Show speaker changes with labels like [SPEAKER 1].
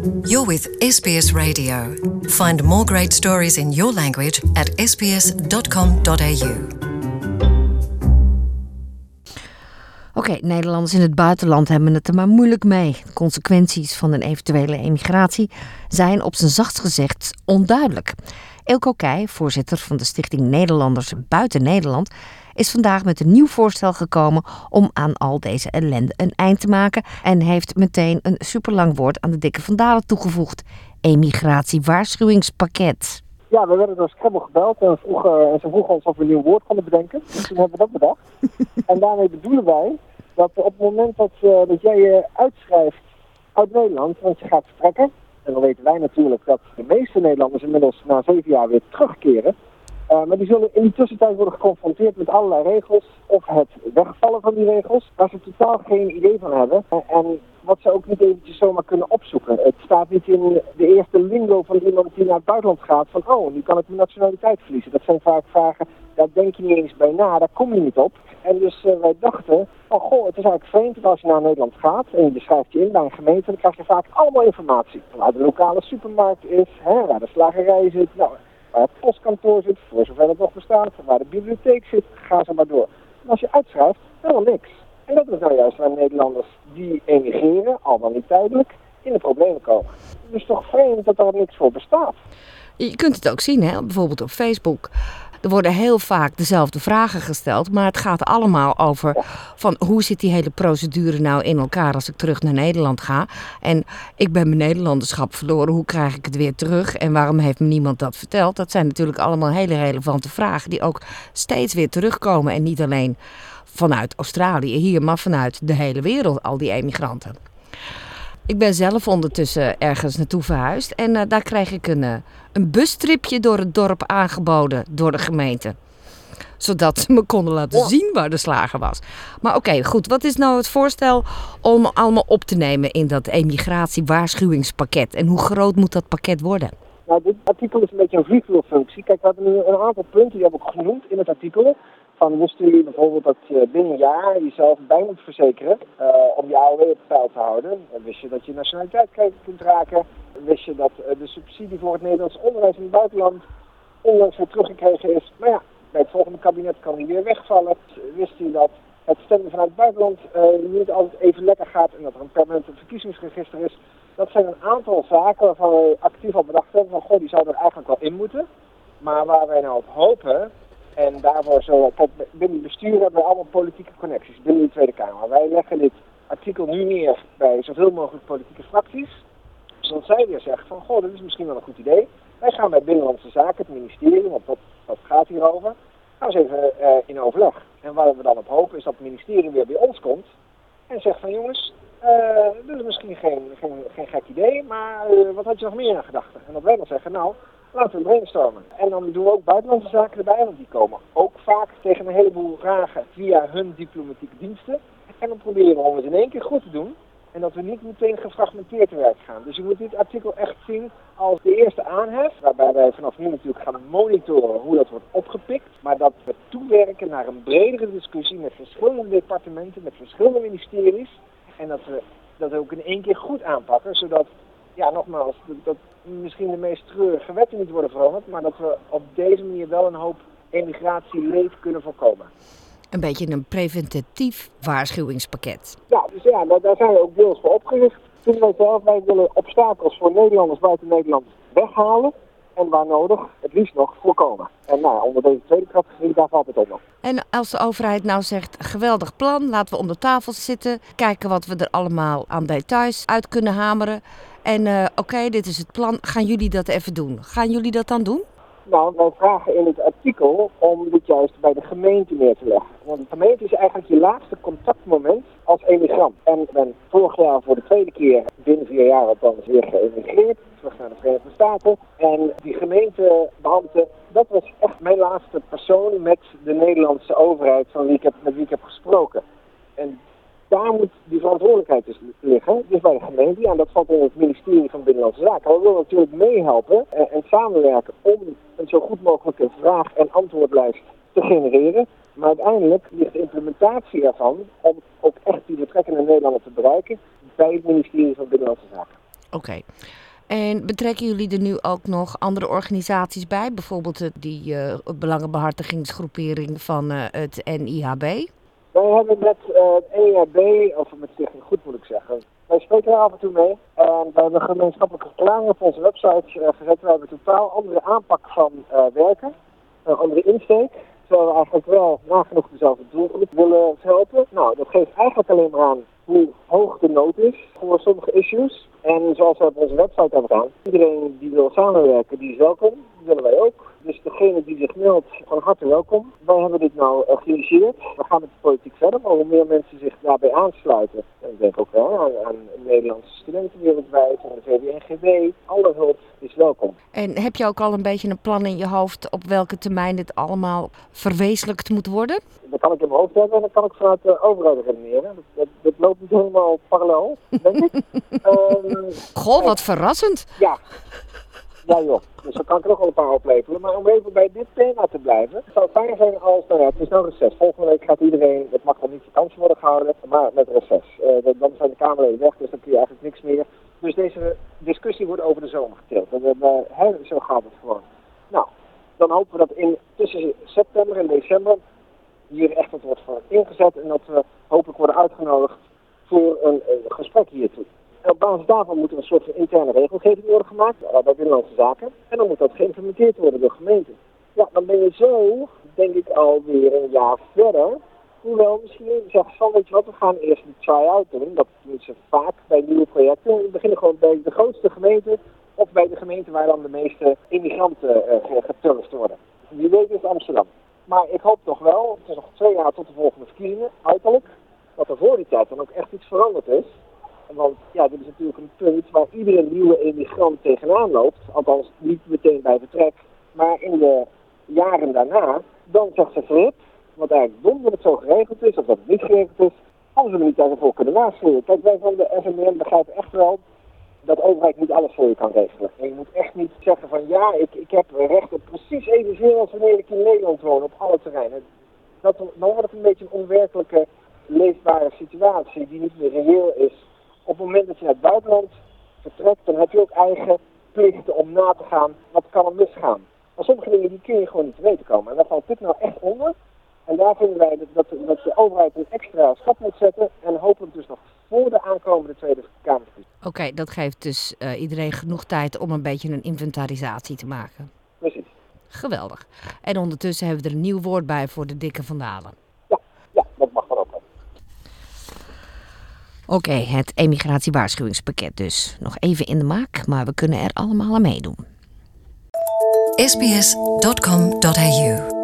[SPEAKER 1] You're with SBS Radio. Find more great stories in your language at sbs.com.au.
[SPEAKER 2] Oké, Nederlanders in het buitenland hebben het er maar moeilijk mee. De consequenties van een eventuele emigratie zijn op zijn zachtst gezegd onduidelijk. Eelco Keij, voorzitter van de Stichting Nederlanders Buiten Nederland, is vandaag met een nieuw voorstel gekomen om aan al deze ellende een eind te maken en heeft meteen een superlang woord aan de dikke vandalen toegevoegd. Emigratiewaarschuwingspakket.
[SPEAKER 3] Ja, we werden door Scrabble gebeld en ze vroegen ons of we een nieuw woord konden bedenken. Dus toen hebben we dat bedacht. En daarmee bedoelen wij dat op het moment dat jij je uitschrijft uit Nederland, want je gaat vertrekken, en dan weten wij natuurlijk dat de meeste Nederlanders inmiddels na 7 jaar weer terugkeren. Maar die zullen in die tussentijd worden geconfronteerd met allerlei regels of het wegvallen van die regels, waar ze totaal geen idee van hebben. En wat ze ook niet eventjes zomaar kunnen opzoeken. Het staat niet in de eerste lingo van iemand die naar het buitenland gaat van nu kan ik mijn nationaliteit verliezen. Dat zijn vaak vragen, daar denk je niet eens bij na, daar kom je niet op. En dus wij dachten van het is eigenlijk vreemd dat als je naar Nederland gaat en je schrijft je in bij een gemeente, dan krijg je vaak allemaal informatie. Waar de lokale supermarkt is, waar de slagerij zit, waar het postkantoor zit, voor zover het nog bestaat, waar de bibliotheek zit, ga zo maar door. En als je uitschrijft, helemaal niks. En dat is nou juist waar Nederlanders die emigreren, al dan niet tijdelijk, in de problemen komen. Het is toch vreemd dat er niks voor bestaat.
[SPEAKER 2] Je kunt het ook zien, bijvoorbeeld op Facebook. Er worden heel vaak dezelfde vragen gesteld, maar het gaat allemaal over van hoe zit die hele procedure nou in elkaar als ik terug naar Nederland ga. En ik ben mijn Nederlanderschap verloren, hoe krijg ik het weer terug en waarom heeft me niemand dat verteld? Dat zijn natuurlijk allemaal hele relevante vragen die ook steeds weer terugkomen en niet alleen vanuit Australië hier, maar vanuit de hele wereld, al die emigranten. Ik ben zelf ondertussen ergens naartoe verhuisd en daar kreeg ik een bustripje door het dorp aangeboden door de gemeente. Zodat ze me konden laten zien waar de slager was. Maar oké, goed. Wat is nou het voorstel om allemaal op te nemen in dat emigratiewaarschuwingspakket? En hoe groot moet dat pakket worden?
[SPEAKER 3] Nou, dit artikel is een beetje een vliegwielfunctie. Kijk, we hebben nu een aantal punten, die heb ik genoemd in het artikel. Van wisten jullie bijvoorbeeld dat je binnen een jaar jezelf bij moet verzekeren om je AOW op peil te houden? Wist je dat je nationaliteit kwijt kunt raken? Wist je dat de subsidie voor het Nederlands onderwijs in het buitenland onlangs weer teruggekregen is? Maar bij het volgende kabinet kan die weer wegvallen. Wist je dat het stemmen vanuit het buitenland niet altijd even lekker gaat en dat er een permanent verkiezingsregister is? Dat zijn een aantal zaken waarvan we actief al bedacht hebben van die zouden er eigenlijk wel in moeten. Maar waar wij nou op hopen. En daarvoor binnen het bestuur hebben we allemaal politieke connecties binnen de Tweede Kamer. Wij leggen dit artikel nu neer bij zoveel mogelijk politieke fracties. Zodat zij weer zeggen van, dit is misschien wel een goed idee. Wij gaan bij Binnenlandse Zaken, het ministerie, want dat gaat hierover, gaan eens even in overleg. En waar we dan op hopen is dat het ministerie weer bij ons komt en zegt van jongens, dit is misschien geen gek idee, maar wat had je nog meer in gedachten? En dat wij dan zeggen, laten we brainstormen. En dan doen we ook buitenlandse zaken erbij, want die komen ook vaak tegen een heleboel vragen via hun diplomatieke diensten. En dan proberen we om het in één keer goed te doen en dat we niet meteen gefragmenteerd te werk gaan. Dus je moet dit artikel echt zien als de eerste aanhef, waarbij wij vanaf nu natuurlijk gaan monitoren hoe dat wordt opgepikt. Maar dat we toewerken naar een bredere discussie met verschillende departementen, met verschillende ministeries. En dat we dat ook in één keer goed aanpakken, zodat nogmaals, dat misschien de meest treurige wetten niet worden veranderd, maar dat we op deze manier wel een hoop emigratieleed kunnen voorkomen.
[SPEAKER 2] Een beetje een preventief waarschuwingspakket.
[SPEAKER 3] Ja, dus daar zijn we ook deels voor opgericht. Toen wij willen obstakels voor Nederlanders buiten Nederland weghalen en waar nodig het liefst nog voorkomen. En onder deze tweede categorie daar valt het ook nog.
[SPEAKER 2] En als de overheid nou zegt, geweldig plan, laten we om de tafel zitten, kijken wat we er allemaal aan details uit kunnen hameren. En dit is het plan, gaan jullie dat even doen? Gaan jullie dat dan doen?
[SPEAKER 3] Nou, wij vragen in het artikel om dit juist bij de gemeente neer te leggen. Want de gemeente is eigenlijk je laatste contactmoment als emigrant. En ik ben vorig jaar voor de tweede keer, binnen 4 jaar althans, weer geëmigreerd. Terug naar de Verenigde Staten. En die gemeentebeambte, dat was echt mijn laatste persoon met de Nederlandse overheid met wie ik heb gesproken. En daar moet die verantwoordelijkheid dus liggen, dus bij de gemeente. En dat valt in het ministerie van Binnenlandse Zaken. Maar we willen natuurlijk meehelpen en samenwerken om een zo goed mogelijke vraag- en antwoordlijst te genereren. Maar uiteindelijk ligt de implementatie ervan, om ook echt die vertrekkende Nederlander te bereiken, bij het ministerie van Binnenlandse Zaken.
[SPEAKER 2] Oké. En betrekken jullie er nu ook nog andere organisaties bij? Bijvoorbeeld die belangenbehartigingsgroepering van het NIHB?
[SPEAKER 3] Wij hebben met het NIHB, of met Stichting Goed moet ik zeggen, wij spreken er af en toe mee. En we hebben gemeenschappelijke verklaringen op onze website gezet. We hebben een totaal andere aanpak van werken, een andere insteek. Terwijl we eigenlijk wel nagenoeg dezelfde doelgroep willen helpen. Nou, dat geeft eigenlijk alleen maar aan hoe hoog de nood is voor sommige issues. En zoals we op onze website hebben gedaan, iedereen die wil samenwerken, die is welkom. Dat willen wij ook. Dus degene die zich meldt, van harte welkom. Wij hebben dit nou geïnitieerd. We gaan met de politiek verder, maar hoe meer mensen zich daarbij aansluiten. En ik denk ook wel aan Nederlandse studenten wereldwijd, aan de VWNGB. Alle hulp is welkom.
[SPEAKER 2] En heb je ook al een beetje een plan in je hoofd op welke termijn dit allemaal verwezenlijkt moet worden?
[SPEAKER 3] Dat kan ik in mijn hoofd hebben en dan kan ik vanuit de overheid redeneren. Dat loopt niet helemaal parallel, denk ik.
[SPEAKER 2] Goh, wat verrassend.
[SPEAKER 3] Ja. Ja joh, dus dan kan ik er nog wel een paar opleveren. Maar om even bij dit thema te blijven, het zou fijn zijn als, het is nou reces. Volgende week gaat iedereen, het mag dan niet vakantie worden gehouden, maar met reces. Dan zijn de Kamerleden weg, dus dan kun je eigenlijk niks meer. Dus deze discussie wordt over de zomer getild. Zo gaat het gewoon. Nou, dan hopen we dat tussen september en december hier echt wat wordt voor ingezet en dat we hopelijk worden uitgenodigd voor een gesprek hiertoe. En op basis daarvan moet er een soort van interne regelgeving worden gemaakt bij Binnenlandse Zaken. En dan moet dat geïmplementeerd worden door gemeenten. Ja, dan ben je zo, denk ik, alweer een jaar verder. Hoewel misschien zeggen van, weet je wat, we gaan eerst een try-out doen. Dat doen ze vaak bij nieuwe projecten. We beginnen gewoon bij de grootste gemeente of bij de gemeente waar dan de meeste immigranten geturfd worden. Wie weet is Amsterdam. Maar ik hoop toch wel, het is nog 2 jaar tot de volgende verkiezingen, uiterlijk, dat er voor die tijd dan ook echt iets veranderd is. Want ja, dit is natuurlijk een punt waar iedere nieuwe emigrant tegenaan loopt. Althans, niet meteen bij vertrek, maar in de jaren daarna. Dan zegt ze verhip, wat eigenlijk dom dat het zo geregeld is, of dat het niet geregeld is. Hadden ze er niet daarvoor kunnen waarschuwen. Kijk, wij van de SNBM begrijpen echt wel dat de overheid niet alles voor je kan regelen. En je moet echt niet zeggen van ja, ik heb rechten precies evenveel als wanneer ik in Nederland woon, op alle terreinen. Dan wordt het een beetje een onwerkelijke, leefbare situatie die niet meer reëel is. Op het moment dat je naar het buitenland vertrekt, dan heb je ook eigen plichten om na te gaan wat kan er misgaan. Maar sommige dingen die kun je gewoon niet te weten komen. En daar valt dit nou echt onder. En daar vinden wij dat de overheid een extra stap moet zetten. En hopelijk dus nog voor de aankomende Tweede Kamerverkiezingen.
[SPEAKER 2] Oké, dat geeft dus iedereen genoeg tijd om een beetje een inventarisatie te maken.
[SPEAKER 3] Precies.
[SPEAKER 2] Geweldig. En ondertussen hebben we er een nieuw woord bij voor de dikke vandalen.
[SPEAKER 3] Ja, dat mag dan ook wel.
[SPEAKER 2] Oké, het emigratiewaarschuwingspakket dus. Nog even in de maak, maar we kunnen er allemaal aan meedoen.
[SPEAKER 1] sbs.com.au